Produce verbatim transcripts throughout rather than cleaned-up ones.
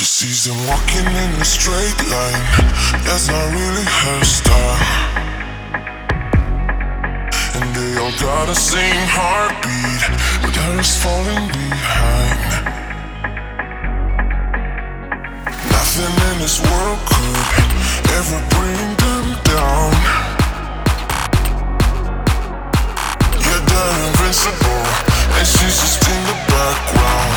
She sees them walking in a straight line. That's not really her style. And they all got the same heartbeat, but hers falling behind. Nothing in this world could ever bring them down. Yeah, they're invincible, and she's just in the background.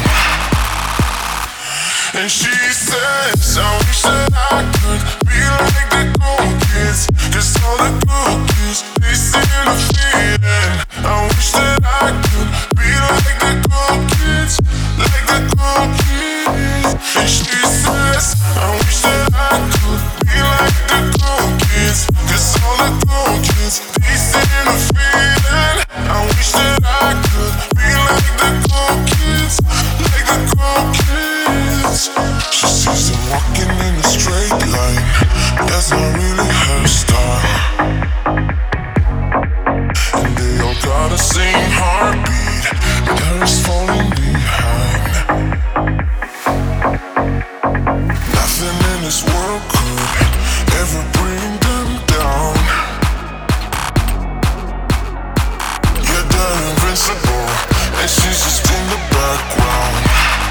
And she says, I wish that I could be like the cool kids, 'cause all the cool kids, they seem to feel it. I wish that I could be like the cool kids, like the cool kids. And she says, I wish that I could be like the cool kids, 'cause all the cool kids, they seem to feel it. I wish that I could be like the cool kids, like the cool kids. She sees them walking in a straight line. That's not really her style. And they all got the same heartbeat, but hers falling behind. Nothing in this world could ever bring them down. Yeah, they're invincible, and she's just in the background.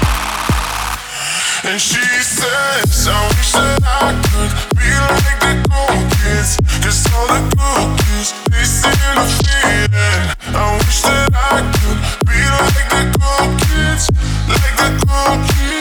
And she says, I wish that I could be like the cool kids, 'cause all the cool kids, they seem to feel it. I wish that I could be like the cool kids, like the cool kids.